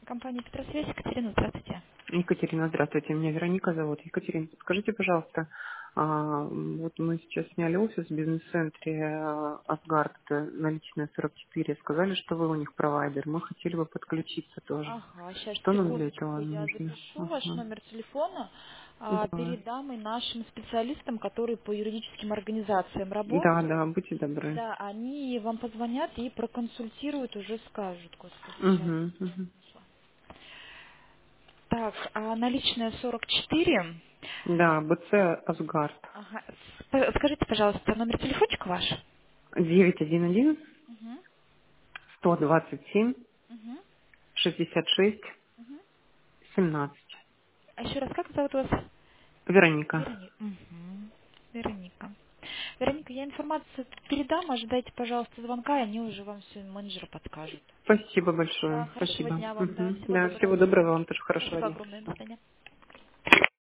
Компания Петросвязь, Екатерина, здравствуйте. Екатерина, здравствуйте. Меня Вероника зовут. Екатерина, скажите, пожалуйста, вот мы сейчас сняли офис в бизнес-центре Асгард, это наличная 44. Сказали, что вы у них провайдер. Мы хотели бы подключиться тоже. Ага, сейчас, Что нам для этого секундочку, я нужно? запишу ваш Ага. номер телефона, Да, передам и нашим специалистам, которые по юридическим организациям да, работают. да, будьте добры. Да, они вам позвонят и проконсультируют, уже скажут. Господи, сейчас. Угу, угу. Так, наличная 44. Да, БЦ Асгард. Ага. Скажите, пожалуйста, номер телефончика ваш? 911 Угу, 127 угу, 66 угу. 17. А еще раз, как зовут вас? Вероника. Вероника. Угу. Вероника. Вероника, я информацию передам, ожидайте, пожалуйста, звонка, и они уже вам все менеджеры подскажут. Спасибо Да, большое. хорошего Спасибо. дня вам, да, Мгм. всего Да, доброго. всего доброго вам тоже. Хорошего Спасибо дня. огромное, до Спасибо. свидания.